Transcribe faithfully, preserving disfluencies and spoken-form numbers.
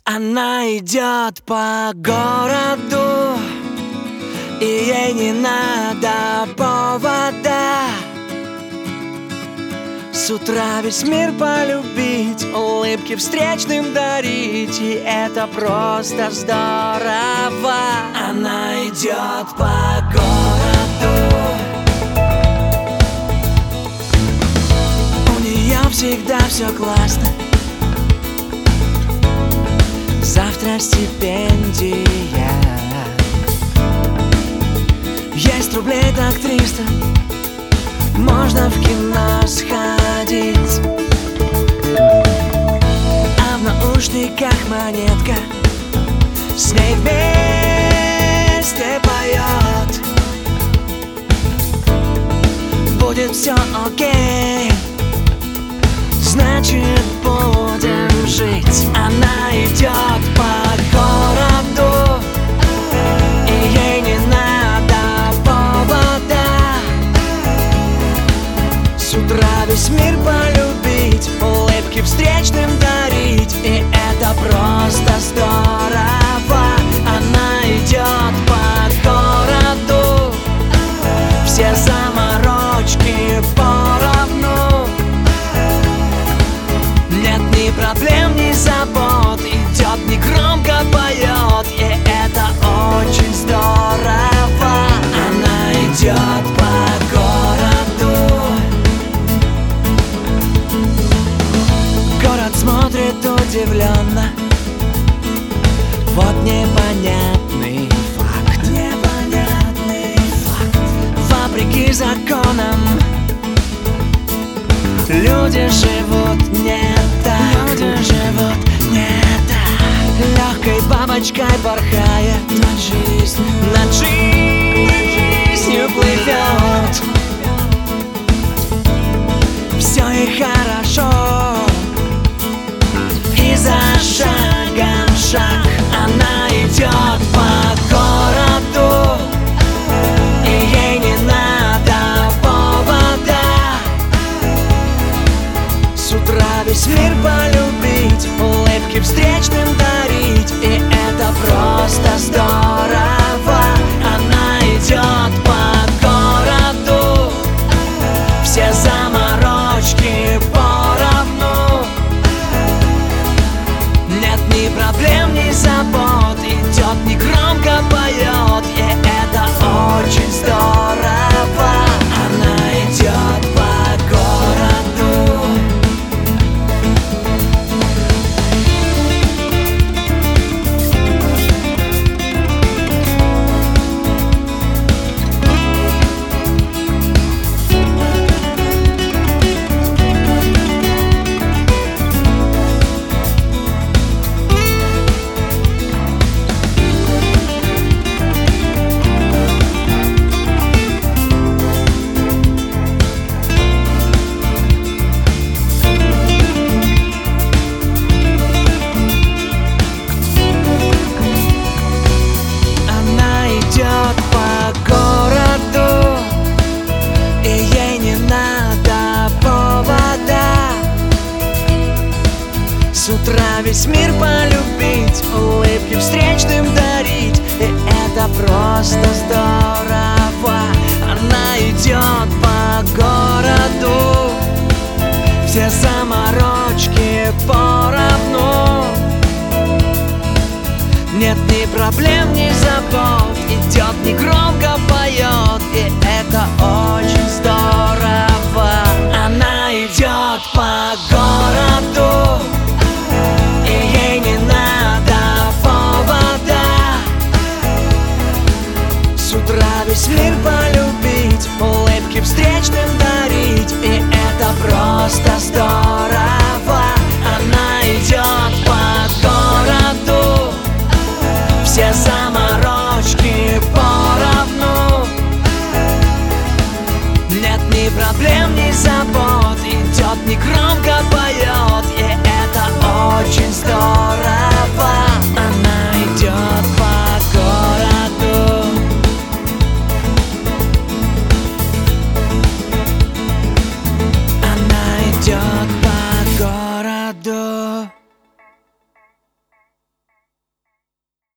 Она идет по городу, и ей не надо повода. С утра весь мир полюбить, улыбки встречным дарить, и это просто здорово. Она идет по городу, у нее всегда все классно. Завтра стипендия, есть рублей так триста, можно в кино сходить. А в наушниках монетка с ней вместе поет. Будет все окей, значит будем жить. Она идет по городу, и ей не надо повода. С утра весь мир полюбить, улыбки встречным дарить, и это просто здорово. Она идет по городу, все заморочки поровну. Нет ни проблем, ни забот, идет негромко поет, и это очень здорово. Она идет по городу, город смотрит удивленно. Вот непонятный факт, непонятный факт. Вопреки законам люди живут не так, люди живут не так. Легкой бабочкой порхая над жизнью, над жизнью плывет. Все и хорошо, и за шагом шаг. Она идет по городу, и ей не надо повода. С утра весь мир полюбить, улыбки встречным дарить, и это просто здорово. Она идет по городу, все заморочки поровну. Нет ни проблем, ни забот, идет негромко поет, и это очень здорово. Она идет по городу. С утра весь мир полюбить, улыбки встречным дарить, и это просто здорово. Она идет по городу, все заморочки поровну. Нет ни проблем, ни забот, идет негромко поет, и это очень здорово. Она идет по городу.